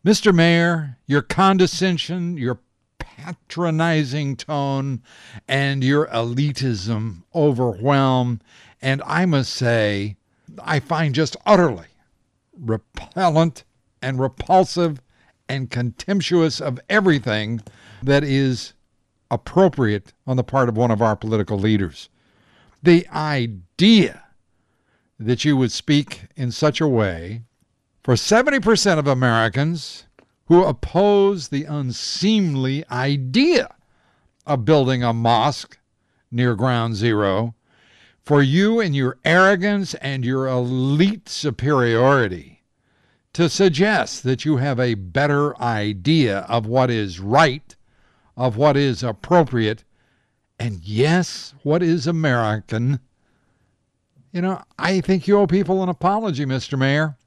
Mr. Mayor, your condescension, your patronizing tone, and your elitism overwhelm, and I must say, I find just utterly repellent and repulsive and contemptuous of everything that is appropriate on the part of one of our political leaders. The idea that you would speak in such a way for 70% of Americans who oppose the unseemly idea of building a mosque near ground zero, for you and your arrogance and your elite superiority to suggest that you have a better idea of what is right, of what is appropriate, and yes, what is American. I think you owe people an apology, Mr. Mayor.